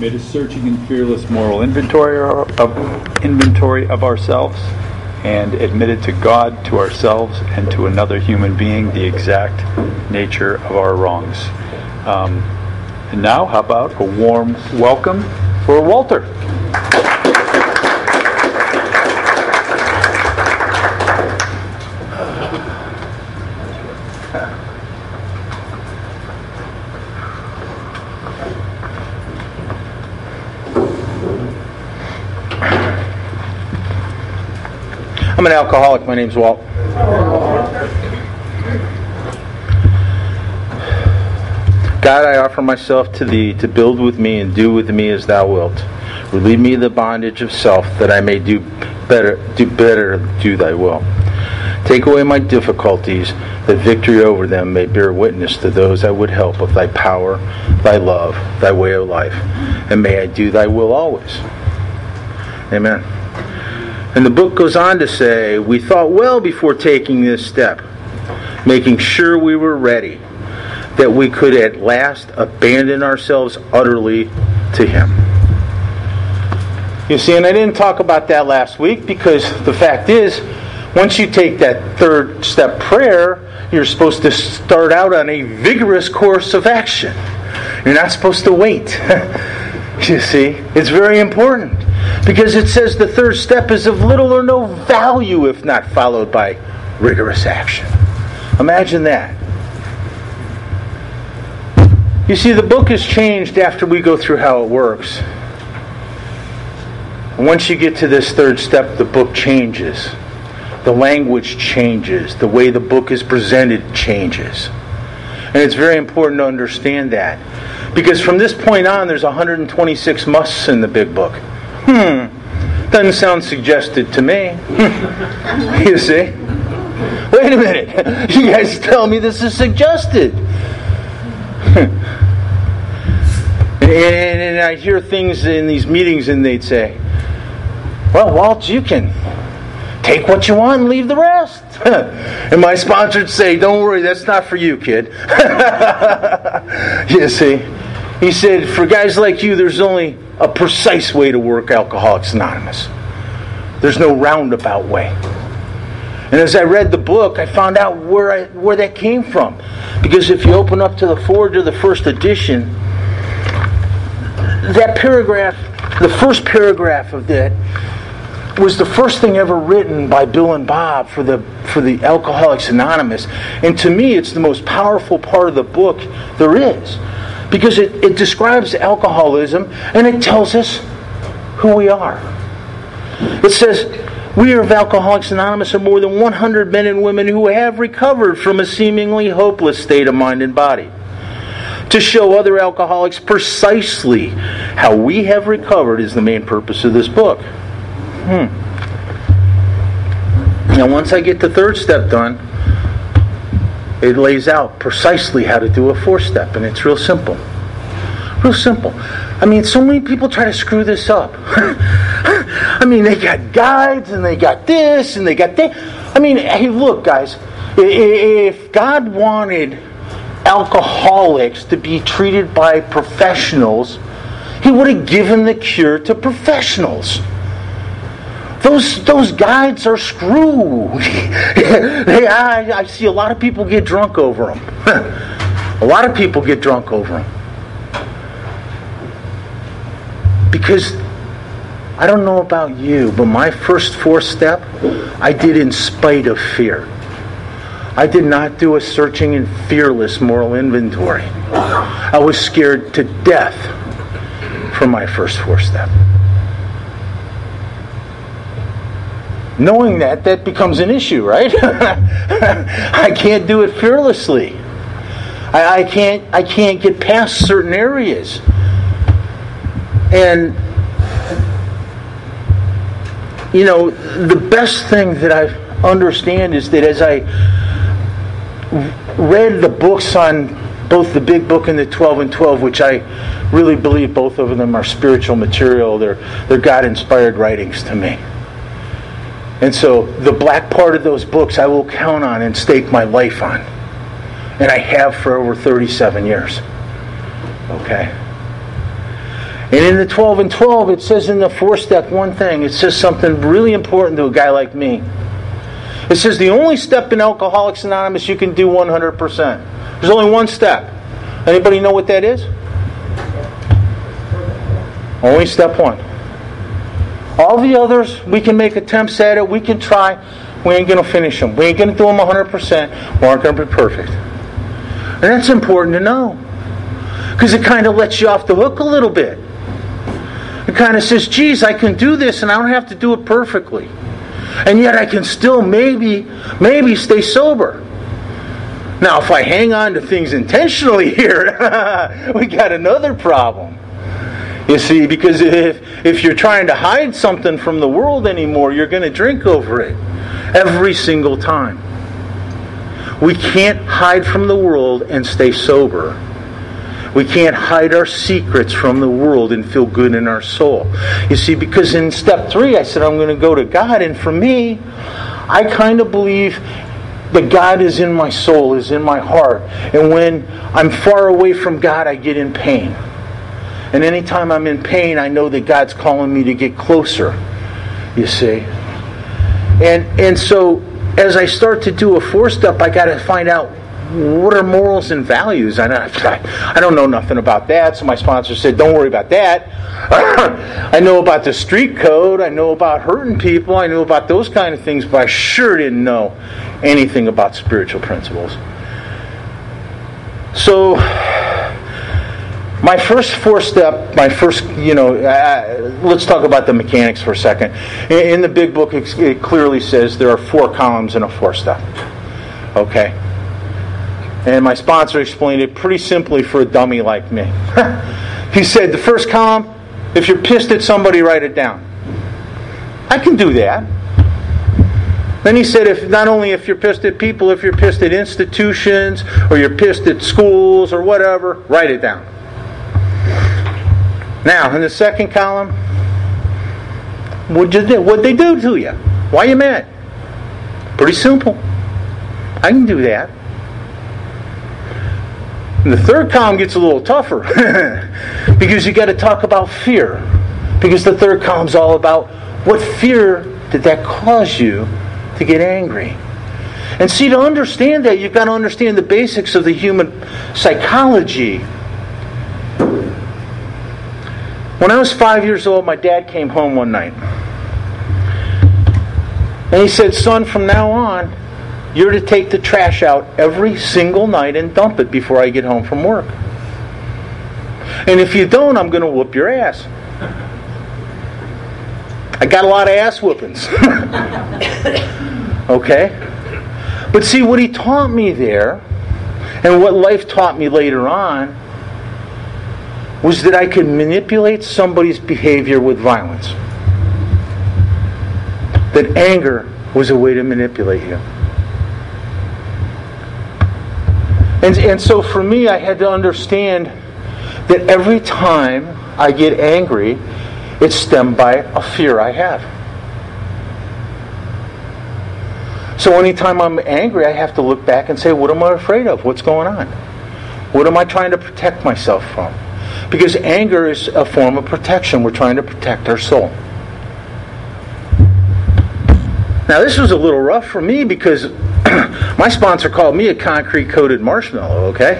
made a searching and fearless moral inventory of ourselves, and admitted to God, to ourselves, and to another human being the exact nature of our wrongs. And now, how about a warm welcome for Walter? I'm an alcoholic. My name's Walt. God, I offer myself to Thee to build with me and do with me as Thou wilt. Relieve me of the bondage of self, that I may do better, do Thy will. Take away my difficulties, that victory over them may bear witness to those I would help of Thy power, Thy love, Thy way of life, and may I do Thy will always. Amen. And the book goes on to say, we thought well before taking this step, making sure we were ready, that we could at last abandon ourselves utterly to Him. You see, and I didn't talk about that last week because the fact is, once you take that third step prayer, you're supposed to start out on a vigorous course of action. You're not supposed to wait. You see, it's very important. Because it says the third step is of little or no value if not followed by rigorous action. Imagine that. You see, the book is changed after we go through how it works. Once you get to this third step, the book changes. The language changes. The way the book is presented changes. And it's very important to understand that. Because from this point on, there's 126 musts in the big book. Doesn't sound suggested to me. You see? Wait a minute. You guys tell me this is suggested. And I hear things in these meetings and they'd say, well, Walt, you can take what you want and leave the rest. And my sponsor would say, don't worry, that's not for you, kid. You see? He said, for guys like you, there's only a precise way to work Alcoholics Anonymous. There's no roundabout way. And as I read the book, I found out where that came from. Because if you open up to the foreword of the first edition, that paragraph, the first paragraph of that, was the first thing ever written by Bill and Bob for the Alcoholics Anonymous. And to me, it's the most powerful part of the book there is. Because it describes alcoholism and it tells us who we are. It says, we of Alcoholics Anonymous are more than 100 men and women who have recovered from a seemingly hopeless state of mind and body. To show other alcoholics precisely how we have recovered is the main purpose of this book. Now once I get the third step done, it lays out precisely how to do a fourth step, and it's real simple. Real simple. I mean, so many people try to screw this up. I mean, they got guides, and they got this, and they got that. I mean, hey, look, guys. If God wanted alcoholics to be treated by professionals, He would have given the cure to professionals. Those guides are screwed. I see a lot of people get drunk over them. A lot of people get drunk over them. Because, I don't know about you, but my first fourth step, I did in spite of fear. I did not do a searching and fearless moral inventory. I was scared to death for my first fourth step. Knowing that becomes an issue, right? I can't do it fearlessly. I can't get past certain areas. And you know, the best thing that I understand is that as I read the books on both the Big Book and the 12 and 12, which I really believe both of them are spiritual material, they're God-inspired writings to me. And so the black part of those books I will count on and stake my life on. And I have for over 37 years. Okay? And in the 12 and 12, it says in the 4-step one thing. It says something really important to a guy like me. It says the only step in Alcoholics Anonymous you can do 100%. There's only one step. Anybody know what that is? Only step 1. All the others, we can make attempts at it. We can try. We ain't going to finish them. We ain't going to do them 100%. We aren't going to be perfect. And that's important to know. Because it kind of lets you off the hook a little bit. It kind of says, geez, I can do this and I don't have to do it perfectly. And yet I can still maybe stay sober. Now, if I hang on to things intentionally here, we got another problem. You see, because if you're trying to hide something from the world anymore, you're going to drink over it every single time. We can't hide from the world and stay sober. We can't hide our secrets from the world and feel good in our soul. You see, because in step 3, I said I'm going to go to God. And for me, I kind of believe that God is in my soul, is in my heart. And when I'm far away from God, I get in pain. And anytime I'm in pain, I know that God's calling me to get closer. You see. And so, as I start to do a 4-step, I got to find out, what are morals and values? I don't know nothing about that. So my sponsor said, don't worry about that. I know about the street code. I know about hurting people. I know about those kind of things. But I sure didn't know anything about spiritual principles. So my first 4-step, let's talk about the mechanics for a second. In the big book, it clearly says there are 4 columns in a 4-step. Okay? And my sponsor explained it pretty simply for a dummy like me. He said, the first column, if you're pissed at somebody, write it down. I can do that. Then he said, not only if you're pissed at people, if you're pissed at institutions, or you're pissed at schools, or whatever, write it down. Now, in the second column, what'd they do to you? Why are you mad? Pretty simple. I can do that. And the third column gets a little tougher because you got to talk about fear. Because the third column's all about what fear did that cause you to get angry. And see, to understand that, you've got to understand the basics of the human psychology. When I was 5 years old, my dad came home one night. And he said, son, from now on, you're to take the trash out every single night and dump it before I get home from work. And if you don't, I'm going to whoop your ass. I got a lot of ass whoopings. Okay? But see, what he taught me there, and what life taught me later on, was that I could manipulate somebody's behavior with violence. That anger was a way to manipulate you. And so for me, I had to understand that every time I get angry, it's stemmed by a fear I have. So anytime I'm angry, I have to look back and say, what am I afraid of? What's going on? What am I trying to protect myself from? Because anger is a form of protection. We're trying to protect our soul. Now, this was a little rough for me because my sponsor called me a concrete-coated marshmallow, okay?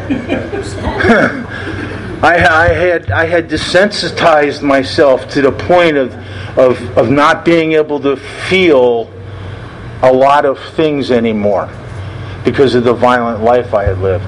I had desensitized myself to the point of not being able to feel a lot of things anymore because of the violent life I had lived.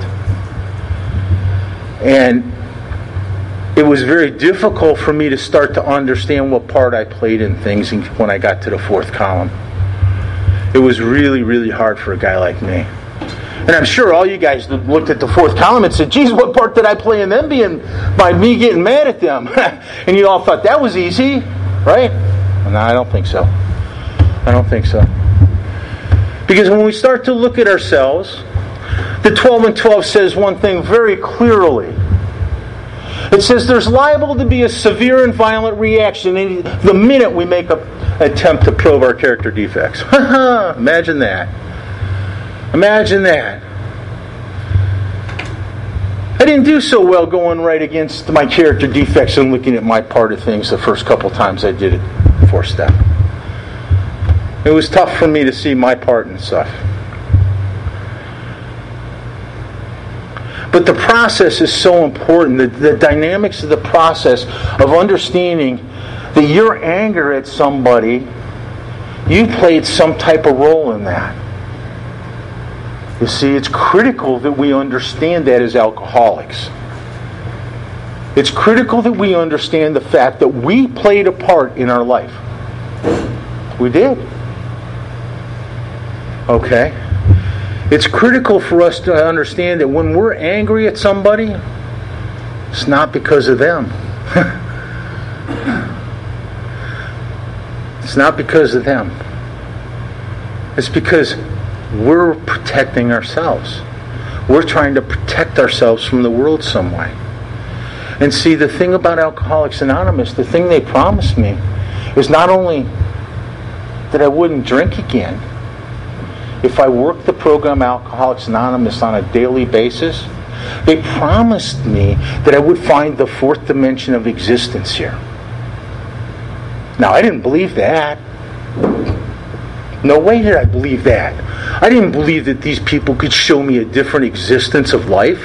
And it was very difficult for me to start to understand what part I played in things when I got to the 4th column. It was really, really hard for a guy like me. And I'm sure all you guys looked at the 4th column and said, geez, what part did I play in them by me getting mad at them? And you all thought that was easy, right? No, I don't think so. I don't think so. Because when we start to look at ourselves, the 12 and 12 says one thing very clearly. It says there's liable to be a severe and violent reaction the minute we make an attempt to probe our character defects. Imagine that. Imagine that. I didn't do so well going right against my character defects and looking at my part of things the first couple times I did it, 4-step. It was tough for me to see my part and stuff. But the process is so important. The dynamics of the process of understanding that your anger at somebody, you played some type of role in that. You see, it's critical that we understand that as alcoholics. It's critical that we understand the fact that we played a part in our life. We did. Okay? It's critical for us to understand that when we're angry at somebody, it's not because of them. It's not because of them. It's because we're protecting ourselves. We're trying to protect ourselves from the world some way. And see, the thing about Alcoholics Anonymous, the thing they promised me, is not only that I wouldn't drink again, if I worked the program Alcoholics Anonymous on a daily basis, they promised me that I would find the fourth dimension of existence here. Now, I didn't believe that. No way did I believe that. I didn't believe that these people could show me a different existence of life.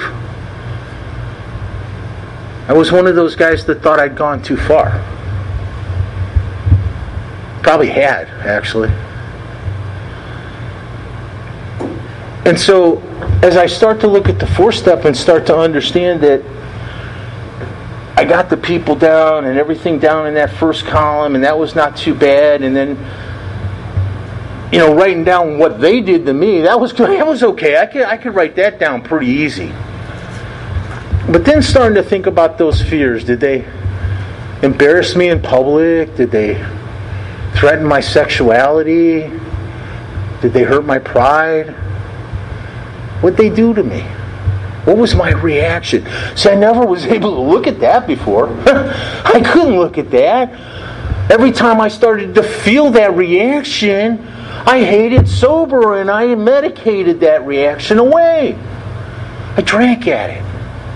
I was one of those guys that thought I'd gone too far. Probably had, actually. And so, as I start to look at the 4-step and start to understand that I got the people down and everything down in that first column, and that was not too bad, and then, writing down what they did to me, that was okay. I could write that down pretty easy. But then starting to think about those fears. Did they embarrass me in public? Did they threaten my sexuality? Did they hurt my pride? What'd they do to me? What was my reaction? See, I never was able to look at that before. I couldn't look at that. Every time I started to feel that reaction, I hated sober and I medicated that reaction away. I drank at it.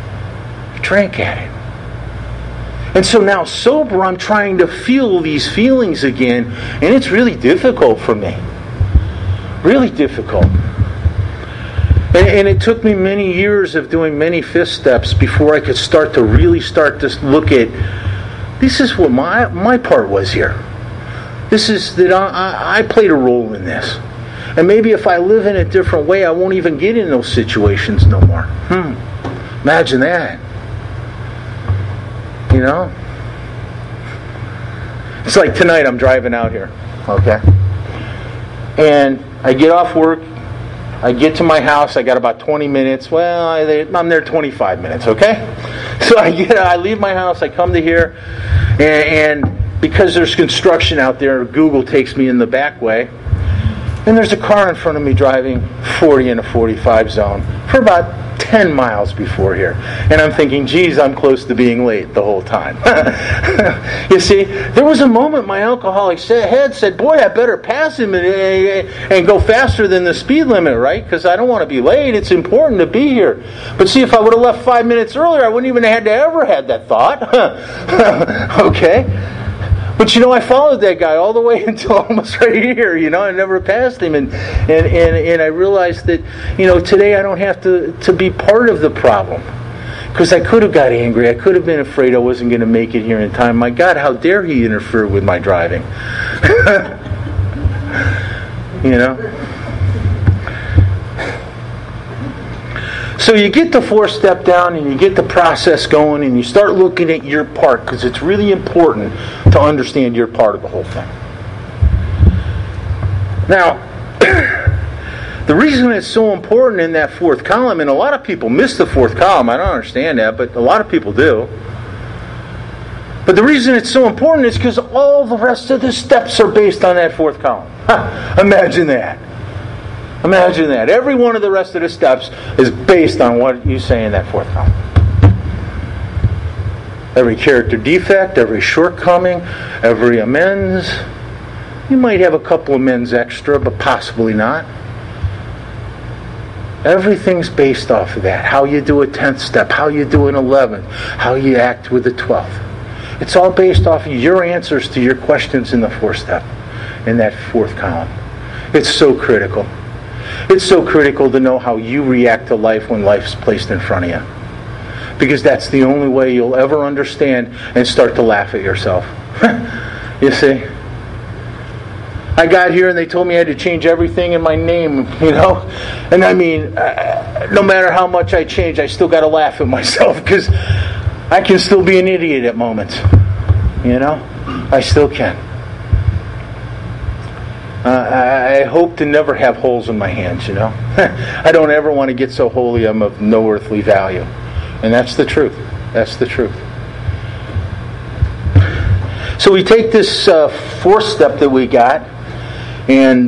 And so now sober, I'm trying to feel these feelings again, and it's really difficult for me. Really difficult. And it took me many years of doing many 5th steps before I could start to look at, this is what my part was here. This is that I played a role in this. And maybe if I live in a different way, I won't even get in those situations no more. Imagine that. It's like tonight I'm driving out here, okay? And I get off work, I get to my house, I got about 20 minutes. Well, I'm there 25 minutes, okay? So I leave my house, I come to here, and because there's construction out there, Google takes me in the back way, and there's a car in front of me driving 40 in a 45 zone for about 10 miles before here. And I'm thinking, geez, I'm close to being late the whole time. You see, there was a moment my alcoholic head said, boy, I better pass him and go faster than the speed limit, right? Because I don't want to be late. It's important to be here. But see, if I would have left 5 minutes earlier, I wouldn't even have ever had that thought. Okay? But I followed that guy all the way until almost right here. I never passed him, and I realized that today I don't have to be part of the problem, because I could have got angry. I could have been afraid I wasn't going to make it here in time. My God, how dare he interfere with my driving? So you get the 4-step down and you get the process going and you start looking at your part, because it's really important to understand your part of the whole thing. Now, the reason it's so important in that 4th column, and a lot of people miss the 4th column, I don't understand that, but a lot of people do. But the reason it's so important is because all the rest of the steps are based on that 4th column. Imagine that. Imagine that. Every one of the rest of the steps is based on what you say in that 4th column. Every character defect, every shortcoming, every amends. You might have a couple amends extra, but possibly not. Everything's based off of that. How you do a 10th step, how you do an 11th, how you act with the 12th. It's all based off of your answers to your questions in the 4th step, in that 4th column. It's so critical. It's so critical to know how you react to life when life's placed in front of you. Because that's the only way you'll ever understand and start to laugh at yourself. You see? I got here and they told me I had to change everything in my name, And I mean, no matter how much I change, I still got to laugh at myself because I can still be an idiot at moments. I still can. I hope to never have holes in my hands, I don't ever want to get so holy I'm of no earthly value. And that's the truth. That's the truth. So we take this 4th step that we got, and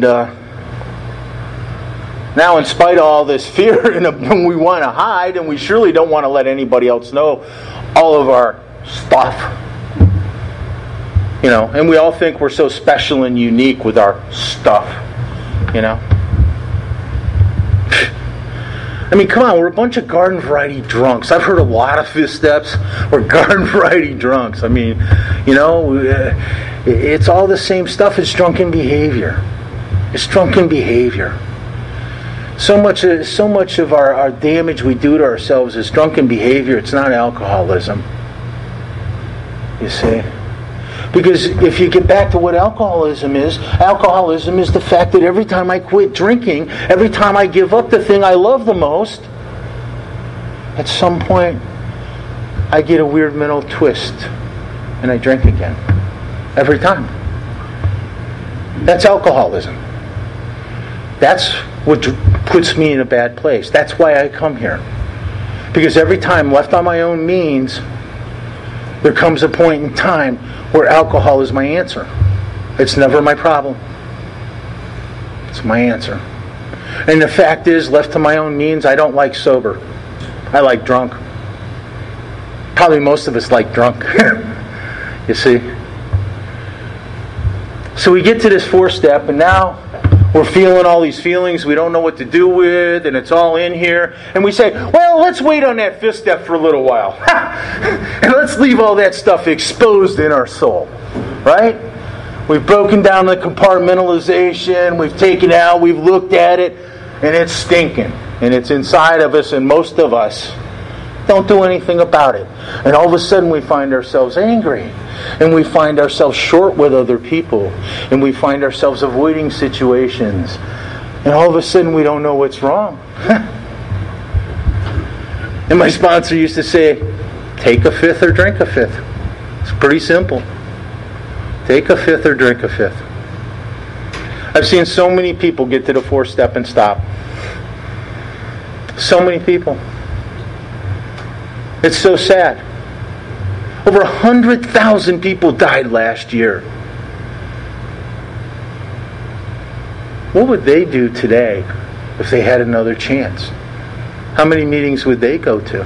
now in spite of all this fear, and we want to hide, and we surely don't want to let anybody else know all of our stuff. And we all think we're so special and unique with our stuff. I mean, come on, we're a bunch of garden variety drunks. I've heard a lot of 5th steps. We're garden variety drunks. I mean, it's all the same stuff. It's drunken behavior. It's drunken behavior. So much of our damage we do to ourselves is drunken behavior. It's not alcoholism. You see? Because if you get back to what alcoholism is the fact that every time I quit drinking, every time I give up the thing I love the most, at some point I get a weird mental twist and I drink again. Every time. That's alcoholism. That's what puts me in a bad place. That's why I come here. Because every time, left on my own means, there comes a point in time where alcohol is my answer. It's never my problem. It's my answer. And the fact is, left to my own means, I don't like sober. I like drunk. Probably most of us like drunk. You see? So we get to this 4th step, and now we're feeling all these feelings we don't know what to do with, and it's all in here. And we say, well, let's wait on that 5th step for a little while. And let's leave all that stuff exposed in our soul. Right? We've broken down the compartmentalization, we've taken it out, we've looked at it, and it's stinking. And it's inside of us, and most of us don't do anything about it. And all of a sudden we find ourselves angry. And we find ourselves short with other people. And we find ourselves avoiding situations. And all of a sudden we don't know what's wrong. And my sponsor used to say, take a 5th or drink a 5th. It's pretty simple. Take a 5th or drink a 5th. I've seen so many people get to the 4th step and stop. So many people. It's so sad. Over 100,000 people died last year. What would they do today if they had another chance? How many meetings would they go to?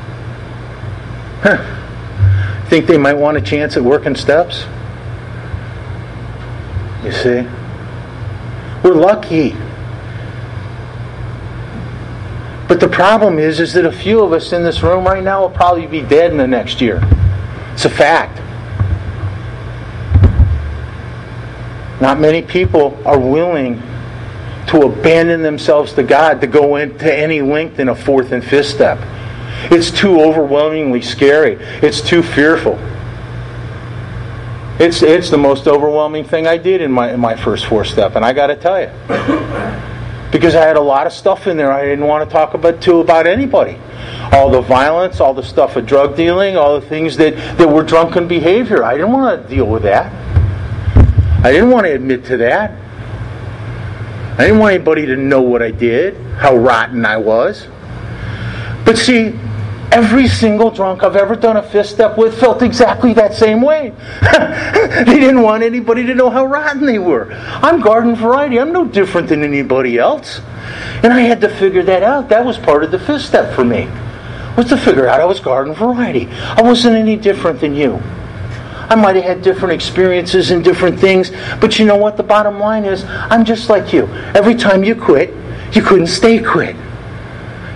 Think they might want a chance at working steps? You see? We're lucky. But the problem is that a few of us in this room right now will probably be dead in the next year. It's a fact. Not many people are willing to abandon themselves to God to go into any length in a 4th and 5th step. It's too overwhelmingly scary. It's too fearful. It's the most overwhelming thing I did in my first 4th step, and I got to tell you. Because I had a lot of stuff in there I didn't want to talk about anybody. All the violence, all the stuff of drug dealing, all the things that were drunken behavior. I didn't want to deal with that. I didn't want to admit to that. I didn't want anybody to know what I did, how rotten I was. But see, every single drunk I've ever done a 5th step with felt exactly that same way. They didn't want anybody to know how rotten they were. I'm garden variety. I'm no different than anybody else. And I had to figure that out. That was part of the 5th step for me. Was to figure out I was garden variety. I wasn't any different than you. I might have had different experiences and different things, but you know what? The bottom line is, I'm just like you. Every time you quit, you couldn't stay quit.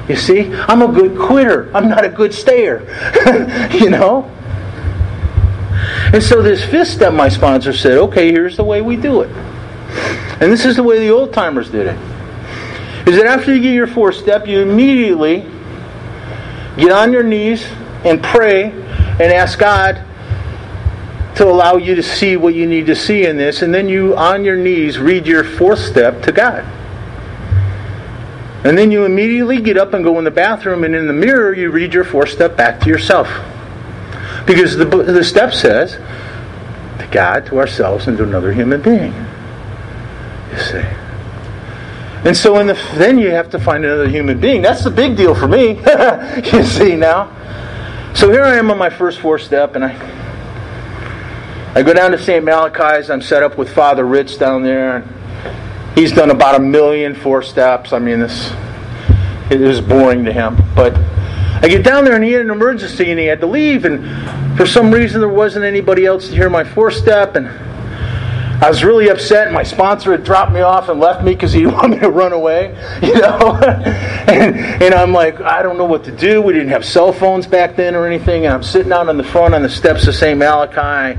You see? I'm a good quitter. I'm not a good stayer. You know? And so this fifth step, my sponsor said, okay, here's the way we do it. And this is the way the old timers did it. Is that after you get your fourth step, you immediately get on your knees and pray and ask God to allow you to see what you need to see in this. And then you, on your knees, read your fourth step to God. And then you immediately get up and go in the bathroom, and in the mirror you read your fourth step back to yourself. Because the step says, to God, to ourselves, and to another human being. You see. And so then you have to find another human being. That's the big deal for me. You see now. So here I am on my first fourth step, and I go down to St. Malachi's. I'm set up with Father Ritz down there. And he's done about 1 million four steps. I mean, it was boring to him. But I get down there, and he had an emergency, and he had to leave. And for some reason, there wasn't anybody else to hear my fourth step. And I was really upset. My sponsor had dropped me off and left me because he didn't want me to run away, you know. and I'm like, I don't know what to do. We didn't have cell phones back then or anything. And I'm sitting out on the front on the steps of St. Malachi.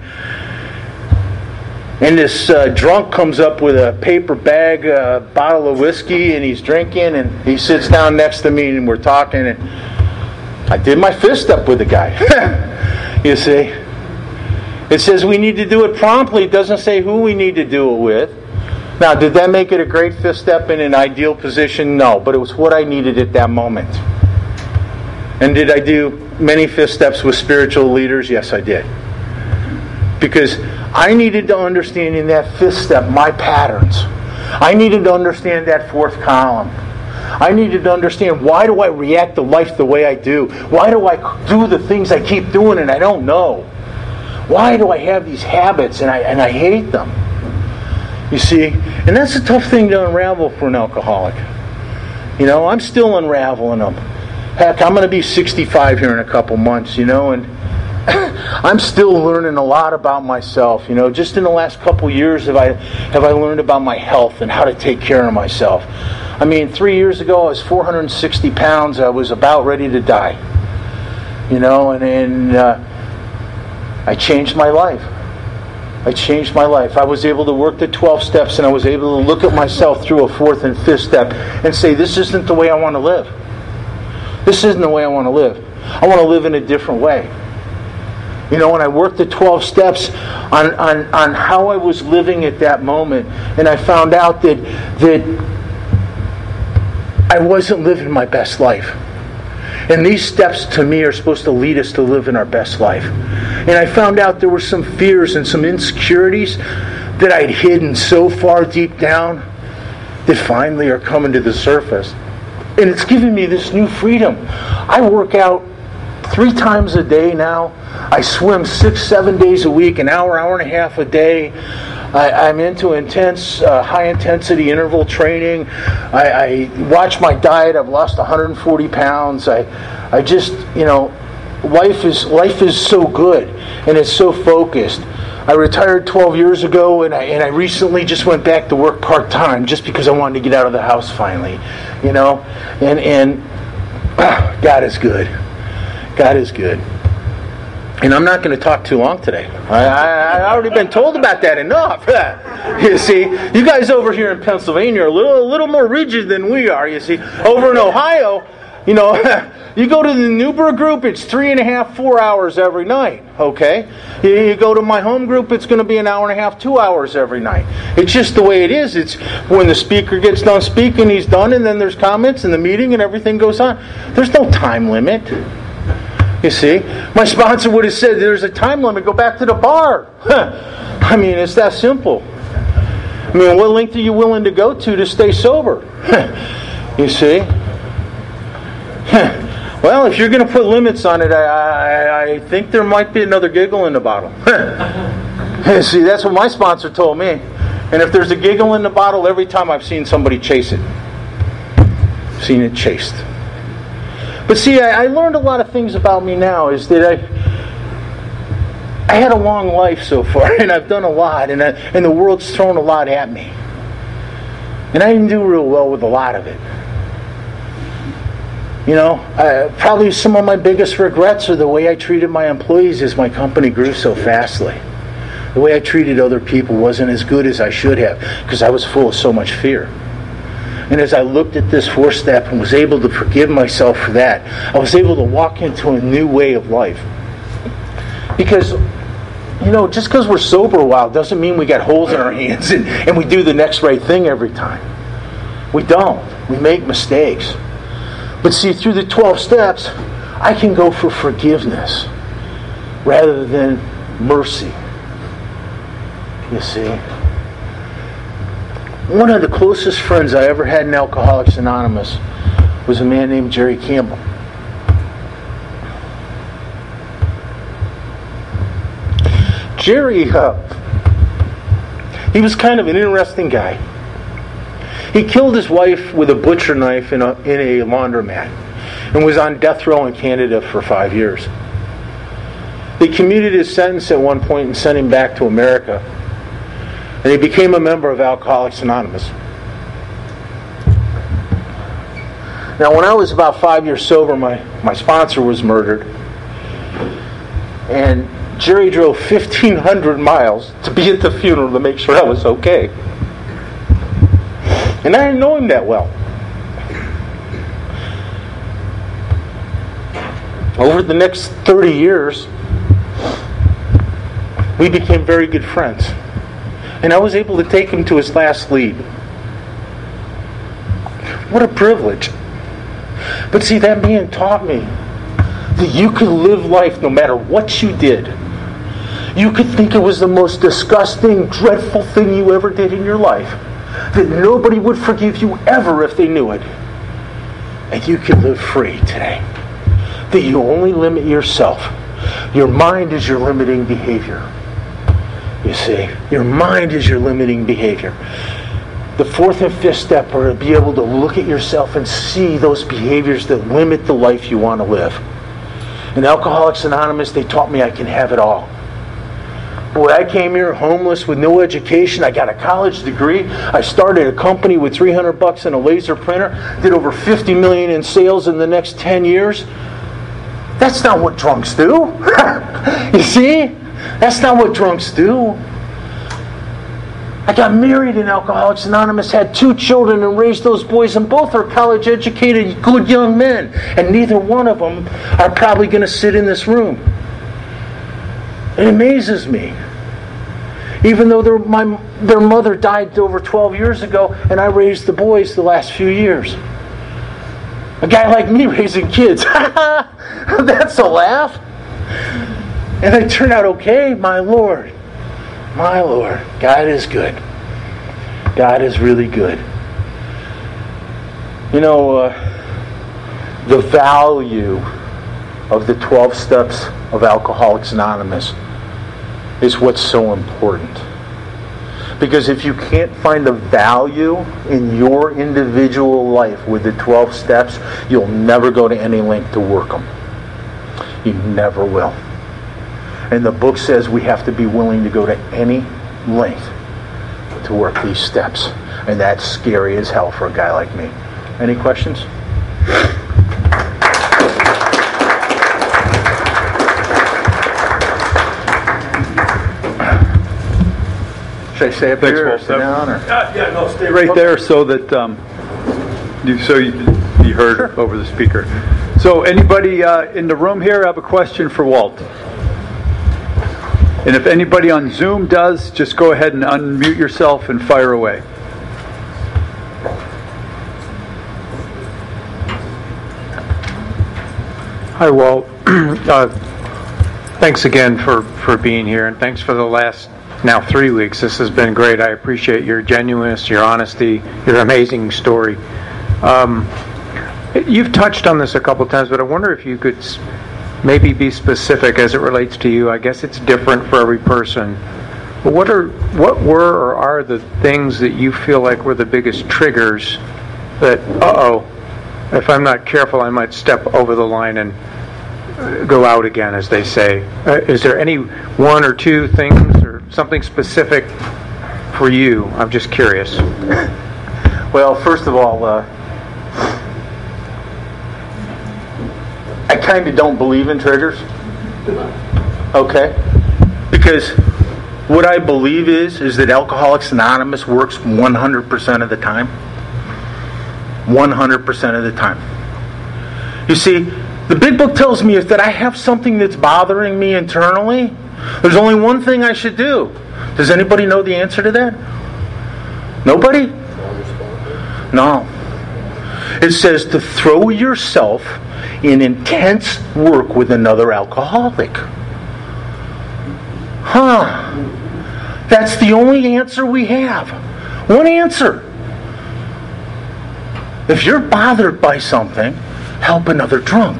And this drunk comes up with a paper bag, a bottle of whiskey, and he's drinking. And he sits down next to me, and we're talking. And I did my fifth step with the guy. You see. It says we need to do it promptly. It doesn't say who we need to do it with. Now, did that make it a great fifth step in an ideal position? No, but it was what I needed at that moment. And did I do many fifth steps with spiritual leaders? Yes, I did. Because I needed to understand in that fifth step my patterns. I needed to understand that fourth column. I needed to understand, why do I react to life the way I do? Why do I do the things I keep doing and I don't know? Why do I have these habits and I hate them? You see? And that's a tough thing to unravel for an alcoholic. You know, I'm still unraveling them. Heck, I'm going to be 65 here in a couple months, you know, and I'm still learning a lot about myself. You know, just in the last couple years have I learned about my health and how to take care of myself. I mean, 3 years ago I was 460 pounds. I was about ready to die. You know, and I changed my life. I changed my life. I was able to work the 12 steps, and I was able to look at myself through a fourth and fifth step and say, this isn't the way I want to live. This isn't the way I want to live. I want to live in a different way. You know, when I worked the 12 steps on how I was living at that moment, and I found out that I wasn't living my best life. And these steps to me are supposed to lead us to live in our best life. And I found out there were some fears and some insecurities that I'd hidden so far deep down that finally are coming to the surface. And it's given me this new freedom. I work out 3 times a day now. I swim 6-7 days a week, an hour and a half a day. I'm into intense, high-intensity interval training. I watch my diet. I've lost 140 pounds. I just, you know, life is so good, and it's so focused. I retired 12 years ago, and I recently just went back to work part-time just because I wanted to get out of the house finally, you know. And God is good. God is good. And I'm not going to talk too long today. I already been told about that enough. You see, you guys over here in Pennsylvania are a little more rigid than we are. You see, over in Ohio, you know, you go to the Newberg group, it's 3.5, 4 hours every night. Okay, you go to my home group, it's going to be an hour and a half, 2 hours every night. It's just the way it is. It's when the speaker gets done speaking, he's done, and then there's comments and the meeting and everything goes on. There's no time limit. You see, my sponsor would have said, there's a time limit, go back to the bar. I mean, it's that simple. I mean, what length are you willing to go to stay sober? You see? Well, if you're going to put limits on it, I think there might be another giggle in the bottle. See, that's what my sponsor told me. And if there's a giggle in the bottle, every time I've seen somebody chase it. Seen it chased. But see, I learned a lot of things about me now, is that I had a long life so far, and I've done a lot, and the world's thrown a lot at me. And I didn't do real well with a lot of it. Probably some of my biggest regrets are the way I treated my employees as my company grew so fastly. The way I treated other people wasn't as good as I should have because I was full of so much fear. And as I looked at this 4-step and was able to forgive myself for that, I was able to walk into a new way of life. Because, just because we're sober a while doesn't mean we got holes in our hands and we do the next right thing every time. We don't. We make mistakes. But see, through the 12 steps, I can go for forgiveness rather than mercy. You see? One of the closest friends I ever had in Alcoholics Anonymous was a man named Jerry Campbell. Jerry, he was kind of an interesting guy. He killed his wife with a butcher knife in a laundromat and was on death row in Canada for 5 years. They commuted his sentence at one point and sent him back to America. And he became a member of Alcoholics Anonymous. Now, when I was about 5 years sober, my sponsor was murdered. And Jerry drove 1,500 miles to be at the funeral to make sure I was okay. And I didn't know him that well. Over the next 30 years, we became very good friends. And I was able to take him to his last lead. What a privilege. But see, that man taught me that you could live life no matter what you did. You could think it was the most disgusting, dreadful thing you ever did in your life. That nobody would forgive you ever if they knew it. And you can live free today. That you only limit yourself. Your mind is your limiting behavior. You see, your mind is your limiting behavior. The 4th and 5th step are to be able to look at yourself and see those behaviors that limit the life you want to live. In Alcoholics Anonymous, they taught me I can have it all. Boy, I came here homeless with no education. I got a college degree. I started a company with $300 and a laser printer. Did over $50 million in sales in the next 10 years. That's not what drunks do. You see? That's not what drunks do. I got married in Alcoholics Anonymous, had 2 children and raised those boys, and both are college educated, good young men. And neither one of them are probably going to sit in this room. It amazes me. Even though their mother died over 12 years ago, and I raised the boys the last few years. A guy like me raising kids. That's a laugh. And they turn out okay, my Lord. My Lord. God is good. God is really good. The value of the 12 steps of Alcoholics Anonymous is what's so important. Because if you can't find the value in your individual life with the 12 steps, you'll never go to any length to work them. You never will. And the book says we have to be willing to go to any length to work these steps. And that's scary as hell for a guy like me. Any questions? Should I stay up here or sit down? Or? Stay right there so that you heard over the speaker. So anybody in the room here have a question for Walt? And if anybody on Zoom does, just go ahead and unmute yourself and fire away. Hi, Walt. Thanks again for being here, and thanks for the last now 3 weeks. This has been great. I appreciate your genuineness, your honesty, your amazing story. You've touched on this a couple times, but I wonder if you could maybe be specific as it relates to you. I guess it's different for every person. But what were or are the things that you feel like were the biggest triggers that, if I'm not careful, I might step over the line and go out again, as they say. Is there any 1 or 2 things or something specific for you? I'm just curious. I kind of don't believe in triggers. Okay? Because what I believe is that Alcoholics Anonymous works 100% of the time. 100% of the time. You see, the Big Book tells me if that I have something that's bothering me internally, there's only one thing I should do. Does anybody know the answer to that? Nobody? No. It says to throw yourself in intense work with another alcoholic. That's the only answer we have. One answer. If you're bothered by something, help another drunk.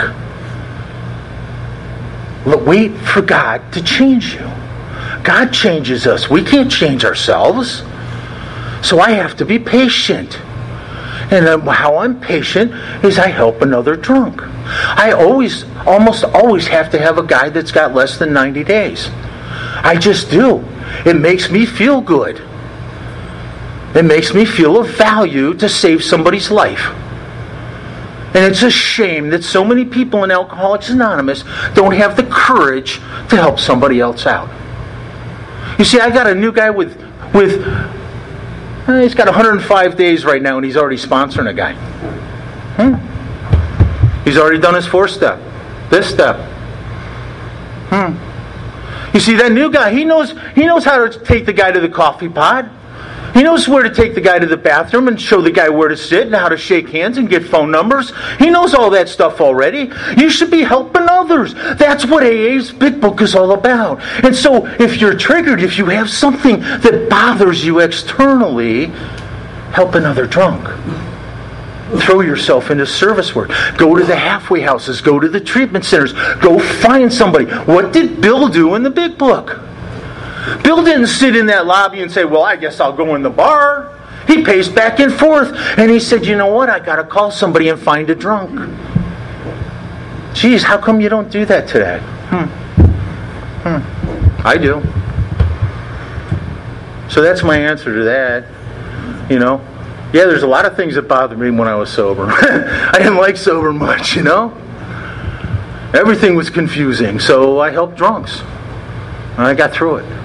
Wait for God to change you. God changes us. We can't change ourselves. So I have to be patient. And how I'm patient is I help another drunk. I almost always have to have a guy that's got less than 90 days. I just do. It makes me feel good. It makes me feel of value to save somebody's life. And it's a shame that so many people in Alcoholics Anonymous don't have the courage to help somebody else out. You see, I got a new guy with he's got 105 days right now and he's already sponsoring a guy. He's already done his 4-step. This step. You see, that new guy, he knows how to take the guy to the coffee pot. He knows where to take the guy to the bathroom and show the guy where to sit and how to shake hands and get phone numbers. He knows all that stuff already. You should be helping others. That's what AA's Big Book is all about. And so if you're triggered, if you have something that bothers you externally, help another drunk. Throw yourself into service work. Go to the halfway houses. Go to the treatment centers. Go find somebody. What did Bill do in the Big Book? Bill didn't sit in that lobby and say, well, I guess I'll go in the bar. He paced back and forth. And he said, you know what? I got to call somebody and find a drunk. Geez, how come you don't do that today? I do. So that's my answer to that. You know? Yeah, there's a lot of things that bothered me when I was sober. I didn't like sober much, you know? Everything was confusing. So I helped drunks. And I got through it.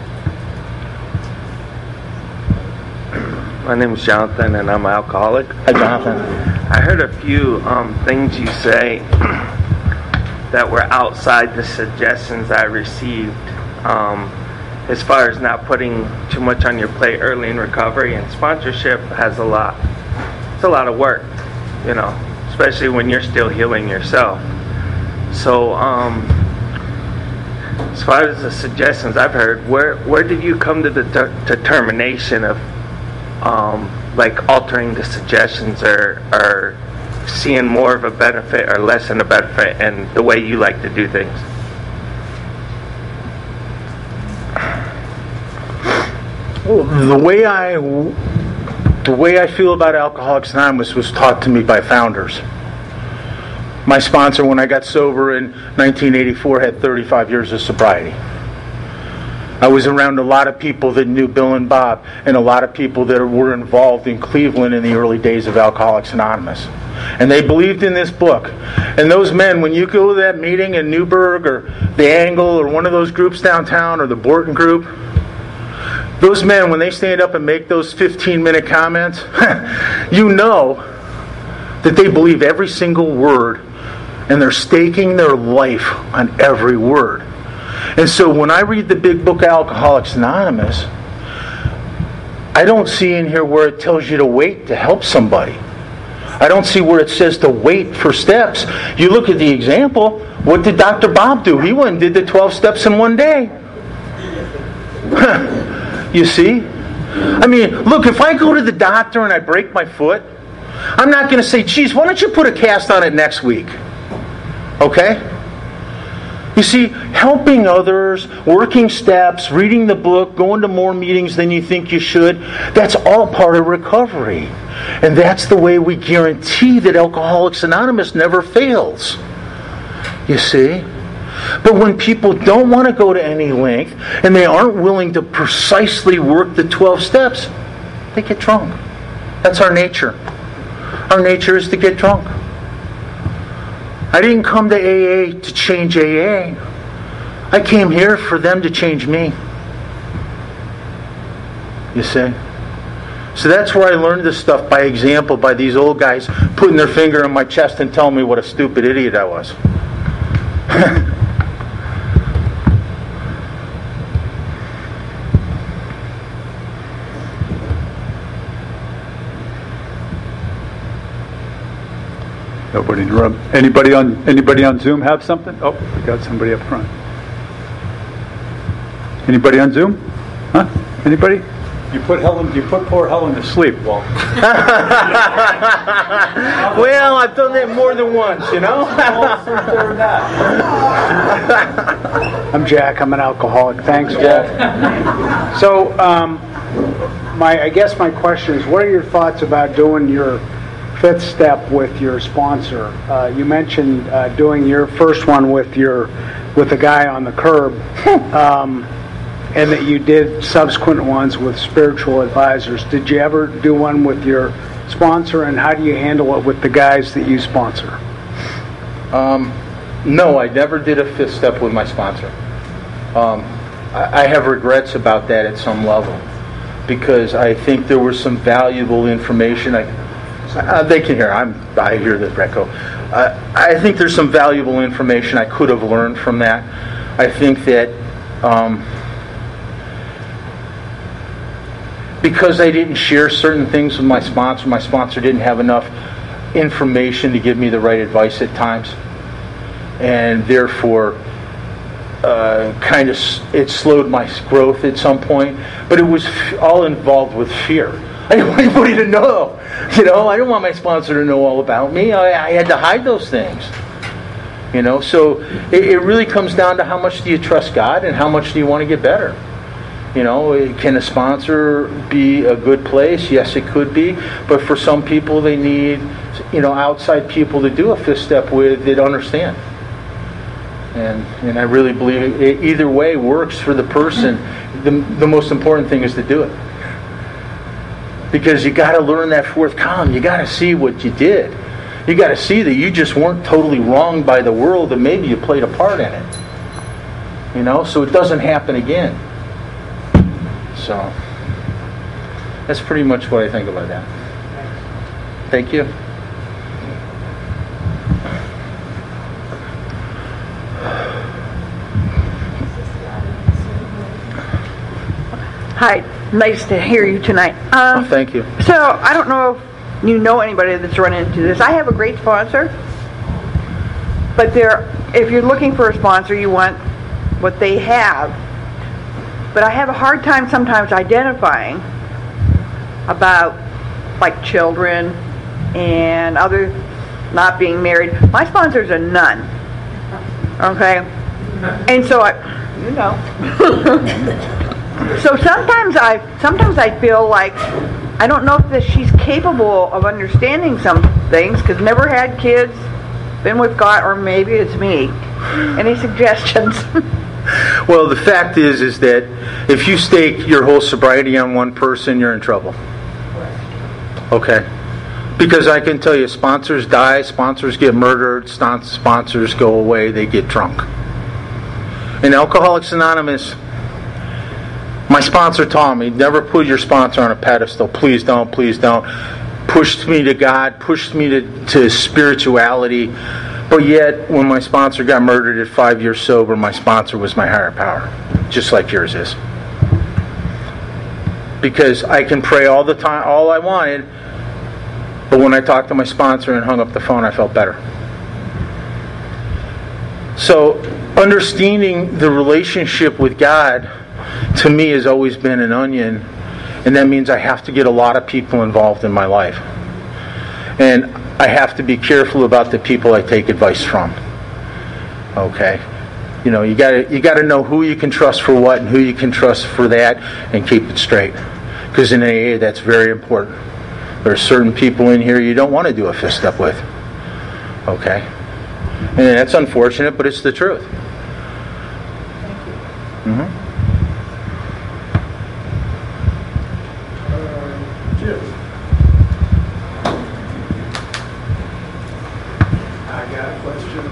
My name is Jonathan, and I'm an alcoholic. Hi, Jonathan. I heard a few things you say that were outside the suggestions I received, as far as not putting too much on your plate early in recovery. And sponsorship has a lot. It's a lot of work, you know, especially when you're still healing yourself. So, as far as the suggestions I've heard, where did you come to the determination of like altering the suggestions or seeing more of a benefit or less in a benefit in the way you like to do things? Well, the way I feel about Alcoholics Anonymous was taught to me by founders. My sponsor, when I got sober in 1984, had 35 years of sobriety. I was around a lot of people that knew Bill and Bob, and a lot of people that were involved in Cleveland in the early days of Alcoholics Anonymous. And they believed in this book. And those men, when you go to that meeting in Newburgh or the Angle or one of those groups downtown or the Borton group, those men, when they stand up and make those 15-minute comments, you know that they believe every single word, and they're staking their life on every word. And so when I read the Big Book Alcoholics Anonymous, I don't see in here where it tells you to wait to help somebody. I don't see where it says to wait for steps. You look at the example, what did Dr. Bob do? He went and did the 12 steps in one day. You see? I mean, look, if I go to the doctor and I break my foot, I'm not going to say, geez, why don't you put a cast on it next week? Okay? You see, helping others, working steps, reading the book, going to more meetings than you think you should, that's all part of recovery. And that's the way we guarantee that Alcoholics Anonymous never fails. You see? But when people don't want to go to any length, and they aren't willing to precisely work the 12 steps, they get drunk. That's our nature. Our nature is to get drunk. I didn't come to AA to change AA. I came here for them to change me. You see? So that's where I learned this stuff by example, by these old guys putting their finger on my chest and telling me what a stupid idiot I was. Nobody interrupt. Anybody on Zoom have something? Oh, we got somebody up front. Anybody on Zoom? Huh? Anybody? You put poor Helen to sleep, Walt. Well, I've done that more than once, you know. I'm Jack. I'm an alcoholic. Thanks, Walt. So, I guess my question is, what are your thoughts about doing your fifth step with your sponsor? You mentioned doing your first one with the guy on the curb, and that you did subsequent ones with spiritual advisors. Did you ever do one with your sponsor, and how do you handle it with the guys that you sponsor? No, I never did a fifth step with my sponsor. I have regrets about that at some level, because I think there was some valuable information. They can hear. I hear the echo. I think there's some valuable information I could have learned from that. I think that because I didn't share certain things with my sponsor didn't have enough information to give me the right advice at times, and therefore it slowed my growth at some point. But it was all involved with fear. I didn't want anybody to know. I didn't want my sponsor to know all about me. I had to hide those things. So it really comes down to how much do you trust God and how much do you want to get better. Can a sponsor be a good place? Yes, it could be. But for some people, they need, outside people to do a fifth step with that understand. And I really believe either way works for the person. The most important thing is to do it. Because you got to learn that fourth column. You got to see what you did. You got to see that you just weren't totally wronged by the world, and maybe you played a part in it. So it doesn't happen again. So that's pretty much what I think about that. Thank you. Hi, nice to hear you tonight. Thank you. So, I don't know if you know anybody that's run into this. I have a great sponsor, but if you're looking for a sponsor, you want what they have. But I have a hard time sometimes identifying about, like, children and other not being married. My sponsor's a nun, okay? And so So sometimes I feel like I don't know if she's capable of understanding some things, because never had kids, been with God, or maybe it's me. Any suggestions? Well, the fact is that if you stake your whole sobriety on one person, you're in trouble. Okay? Because I can tell you, sponsors die, sponsors get murdered, sponsors go away, they get drunk. In Alcoholics Anonymous, my sponsor taught me, never put your sponsor on a pedestal. Please don't, please don't. Pushed me to God, pushed me to spirituality. But yet, when my sponsor got murdered at 5 years sober, my sponsor was my higher power. Just like yours is. Because I can pray all the time, all I wanted, but when I talked to my sponsor and hung up the phone, I felt better. So, understanding the relationship with God, to me, has always been an onion, and that means I have to get a lot of people involved in my life. And I have to be careful about the people I take advice from. Okay? You got to know who you can trust for what and who you can trust for that, and keep it straight. Because in AA, that's very important. There are certain people in here you don't want to do a fifth step with. Okay? And that's unfortunate, but it's the truth. Thank you. Mm-hmm. I got a question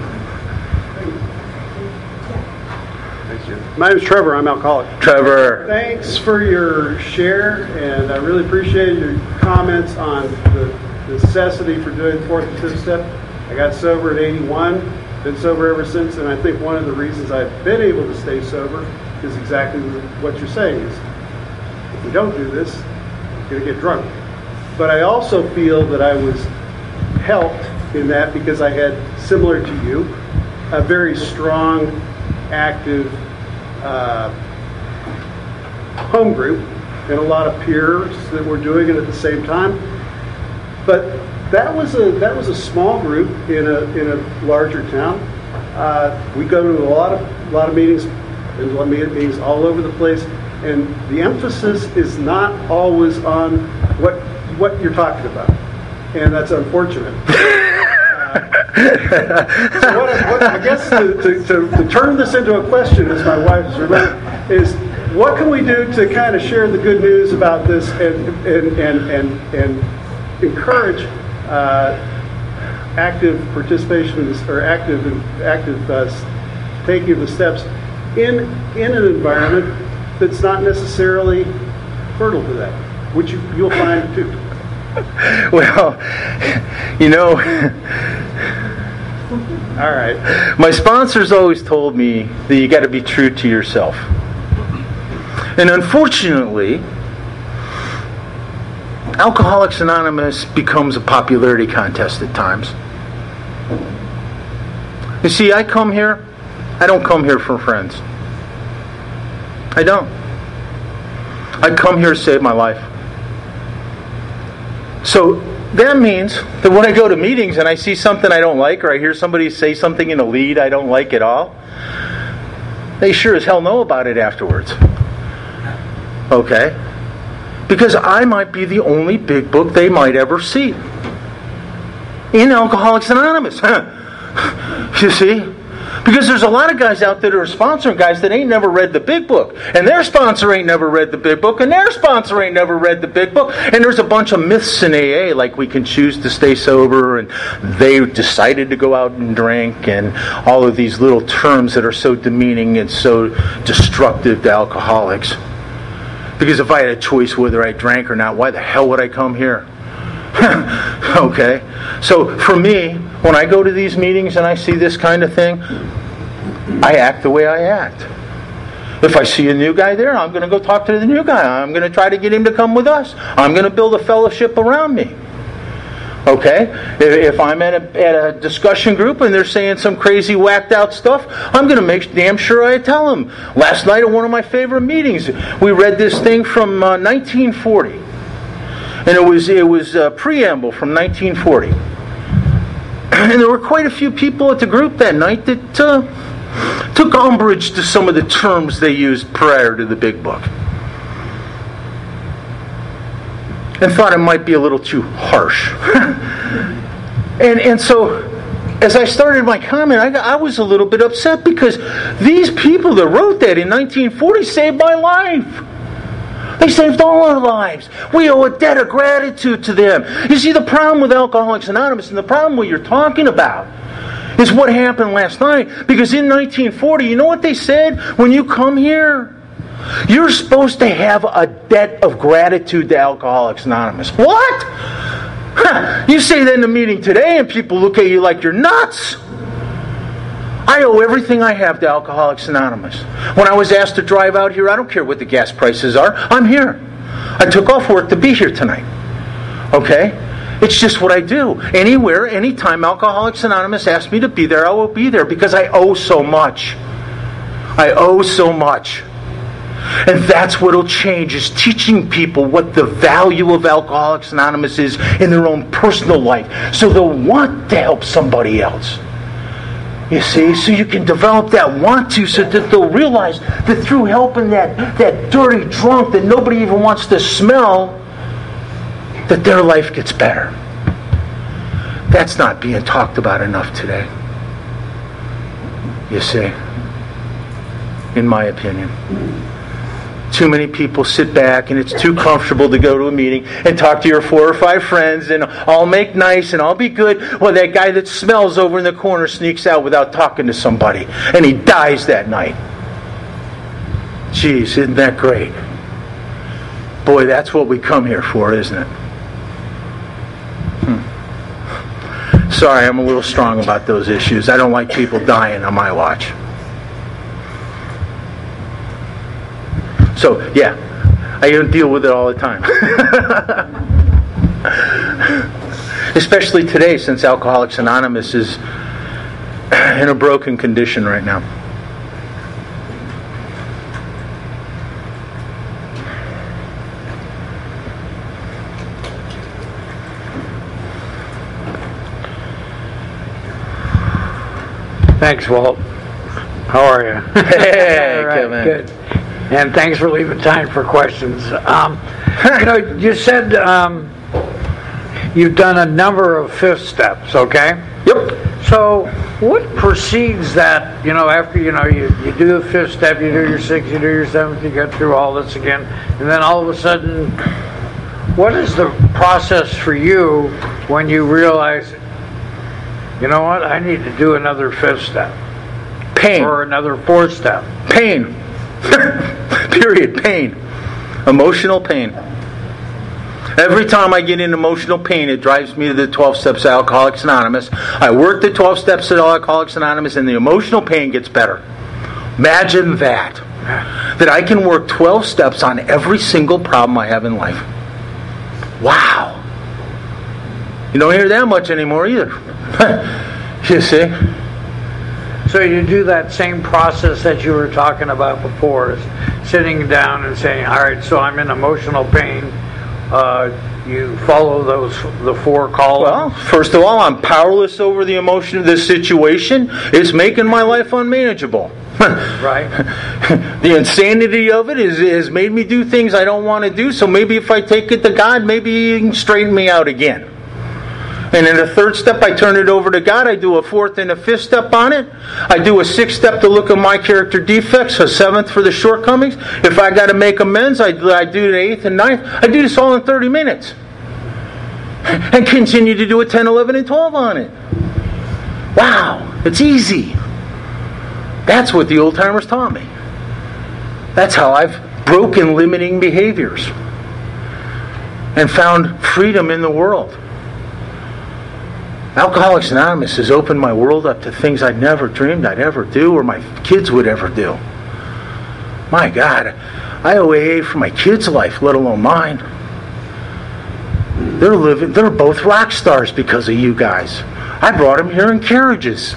Thanks, Jim. My name is Trevor. I'm alcoholic. Trevor. Thanks for your share, and I really appreciate your comments on the necessity for doing fourth and fifth step. I got sober at 81, been sober ever since, and I think one of the reasons I've been able to stay sober is exactly what you're saying is, if we don't do this, we're going to get drunk. But I also feel that I was helped in that because I had, similar to you, a very strong, active home group and a lot of peers that were doing it at the same time. But that was a small group in a larger town. We go to a lot of meetings, and meetings all over the place, and the emphasis is not always on what you're talking about, and that's unfortunate. So what I guess to turn this into a question, as my wife is reminding, is what can we do to kind of share the good news about this and encourage active participation in this, or active taking of the steps in an environment that's not necessarily fertile to that, which you'll find too. Well, you know, all right. My sponsors always told me that you got to be true to yourself. And unfortunately, Alcoholics Anonymous becomes a popularity contest at times. You see, I don't come here for friends. I don't. I come here to save my life. So that means that when I go to meetings and I see something I don't like, or I hear somebody say something in a lead I don't like at all, they sure as hell know about it afterwards. Okay? Because I might be the only big book they might ever see in Alcoholics Anonymous. You see? Because there's a lot of guys out there that are sponsoring guys that ain't never read the big book. And their sponsor ain't never read the big book. And their sponsor ain't never read the big book. And there's a bunch of myths in AA, like we can choose to stay sober, and they decided to go out and drink, and all of these little terms that are so demeaning and so destructive to alcoholics. Because if I had a choice whether I drank or not, why the hell would I come here? Okay? So for me, when I go to these meetings and I see this kind of thing, I act the way I act. If I see a new guy there, I'm going to go talk to the new guy. I'm going to try to get him to come with us. I'm going to build a fellowship around me. Okay? If I'm at a discussion group and they're saying some crazy whacked out stuff, I'm going to make damn sure I tell them. Last night at one of my favorite meetings, we read this thing from 1940. And it was a preamble from 1940. And there were quite a few people at the group that night that took umbrage to some of the terms they used prior to the big book. And thought it might be a little too harsh. and so, as I started my comment, I was a little bit upset because these people that wrote that in 1940 saved my life. They saved all our lives. We owe a debt of gratitude to them. You see, the problem with Alcoholics Anonymous and the problem what you're talking about is what happened last night. Because in 1940, you know what they said? When you come here, you're supposed to have a debt of gratitude to Alcoholics Anonymous. What? You say that in a meeting today and people look at you like you're nuts. I owe everything I have to Alcoholics Anonymous. When I was asked to drive out here, I don't care what the gas prices are. I'm here. I took off work to be here tonight. Okay? It's just what I do. Anywhere, anytime Alcoholics Anonymous asks me to be there, I will be there because I owe so much. I owe so much. And that's what will change, is teaching people what the value of Alcoholics Anonymous is in their own personal life, so they'll want to help somebody else. You see, so you can develop that want to, so that they'll realize that through helping that dirty drunk that nobody even wants to smell, that their life gets better. That's not being talked about enough today. You see, in my opinion. Too many people sit back and it's too comfortable to go to a meeting and talk to your 4 or 5 friends and I'll make nice and I'll be good. Well, that guy that smells over in the corner sneaks out without talking to somebody and he dies that night. Geez, isn't that great? Boy, that's what we come here for, isn't it? Sorry, I'm a little strong about those issues. I don't like people dying on my watch. So, yeah, I deal with it all the time. Especially today, since Alcoholics Anonymous is in a broken condition right now. Thanks, Walt. How are you? Hey, All right, Kevin. good. And thanks for leaving time for questions. You said you've done a number of fifth steps, okay? Yep. So what precedes that, after, you do the fifth step, you do your sixth, you do your seventh, you get through all this again, and then all of a sudden, what is the process for you when you realize, you know what, I need to do another fifth step? Pain. Or another fourth step? Pain. Period. Pain. Emotional pain. Every time I get in emotional pain, it drives me to the 12 steps of Alcoholics Anonymous. I work the 12 steps of Alcoholics Anonymous, and the emotional pain gets better. Imagine that. That I can work 12 steps on every single problem I have in life. Wow. You don't hear that much anymore either. You see? So you do that same process that you were talking about before, is sitting down and saying, all right, so I'm in emotional pain. You follow the four columns. Well, first of all, I'm powerless over the emotion of this situation. It's making my life unmanageable. Right. The insanity of it has made me do things I don't want to do, so maybe if I take it to God, maybe He can straighten me out again. And in the third step, I turn it over to God. I do a fourth and a fifth step on it. I do a sixth step to look at my character defects, a seventh for the shortcomings. If I got to make amends, I do the eighth and ninth. I do this all in 30 minutes. And continue to do it 10, 11, and 12 on it. Wow, it's easy. That's what the old timers taught me. That's how I've broken limiting behaviors and found freedom in the world. Alcoholics Anonymous has opened my world up to things I'd never dreamed I'd ever do or my kids would ever do. My God, I owe AA for my kids' life, let alone mine. They're both rock stars because of you guys. I brought them here in carriages.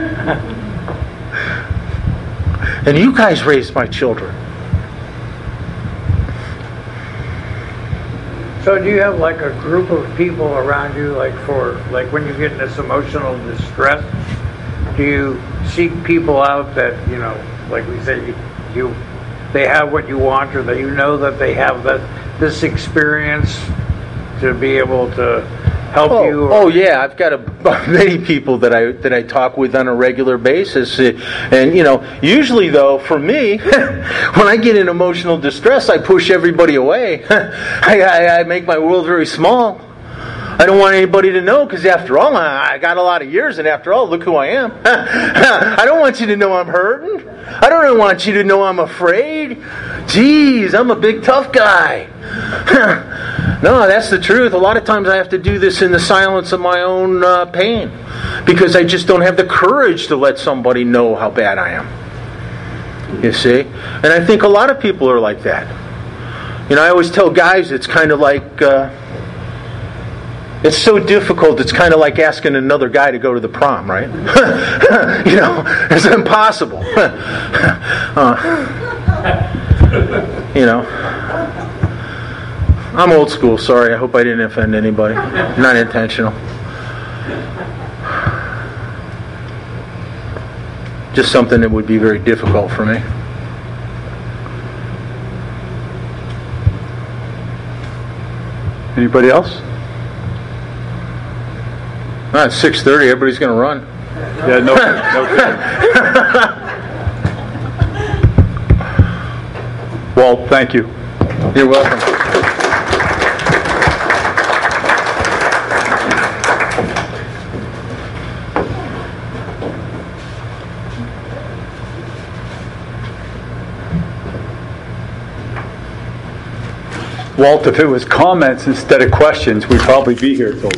And you guys raised my children. So do you have like a group of people around you, like when you get in this emotional distress, do you seek people out that, like we say, they have what you want, or that that they have this experience to be able to help you? Oh yeah, I've got many people that I talk with on a regular basis, and usually though for me, when I get in emotional distress, I push everybody away. I make my world very small. I don't want anybody to know, because after all, I got a lot of years, and after all, look who I am. I don't want you to know I'm hurting. I don't want you to know I'm afraid. Geez, I'm a big tough guy. No, that's the truth. A lot of times I have to do this in the silence of my own pain, because I just don't have the courage to let somebody know how bad I am. You see? And I think a lot of people are like that. I always tell guys it's kind of like... it's so difficult, it's kind of like asking another guy to go to the prom, right? It's impossible. I'm old school, sorry. I hope I didn't offend anybody. Not intentional. Just something that would be very difficult for me. Anybody else? It's 6:30. Everybody's going to run. Yeah, no kidding. Walt, thank you. You're welcome. Walt, if it was comments instead of questions, we'd probably be here till